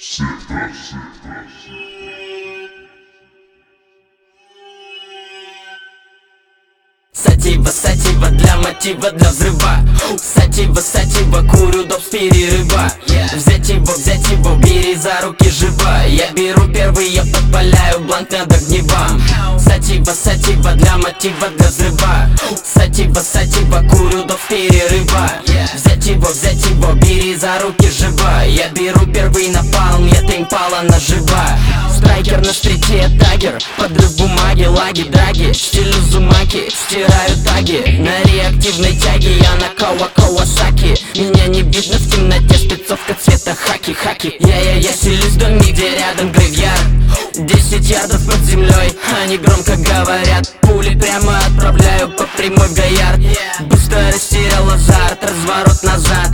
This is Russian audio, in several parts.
Сатива для мотива, для взрыва. Сатива, курю доп с перерыва. Взять его, бери за руки жива. Я беру первый, я подпаляю бланк над огневом. Сатива для мотива, для взрыва. Сатива, курю доп с перерыва. Взять его, бери за руки жива. Я беру первый напалм, это импала нажива. Страйкер на стрите, тагер, подрыв бумаги, лаги, драги, стиль Узумаки, стираю таги. На реактивной тяге я на Кавасаки. Меня не видно в темноте, спецовка цвета хаки. Я селюсь в доме, где рядом грейвьярд. 10 ярдов под землей, они громко говорят. Пули прямо отправляю по прямой в Гоярд. Быстро растерял азарт, разворот назад.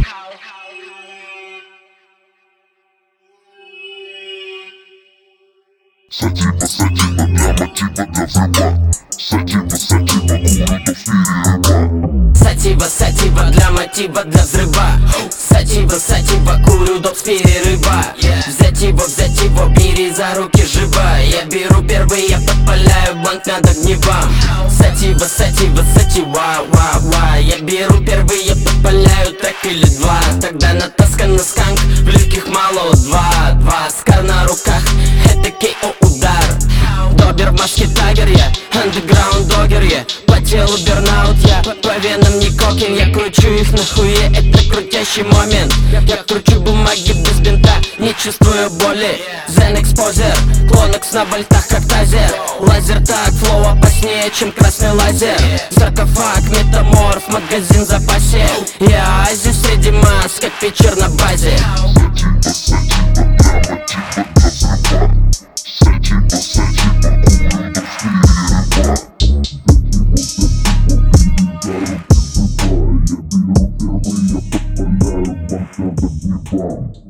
Сатива для мотива, для взрыва. Сатива, курю доп с перерыва. Сатива для мотива, для взрыва. Сатива, курю доп с перерыва. Взять его, бери за руки жива. Я беру первый, я подпаляю бланк над огневом. Сатива, я беру первый, я подпаляю трек или два. Тогда натаскан сканк, в легких мало два. Скар на руках, это KO удар. Добер в маске тагер, я андеграунд догер, я по телу бернаут, я по венам не кокин. Я кручу их на хуе, это крутящий момент. Я кручу бумаги без бинта, не чувствую боли. Зен экспозер, клонекс на вольтах как тазер. Лазер так, флоу опаснее, чем красный лазер. Саркофаг, метаморф, магазин в запасе. Я азис среди масс, как Питчер на базе. Я беру первый, я подпаляю бланк над огневом.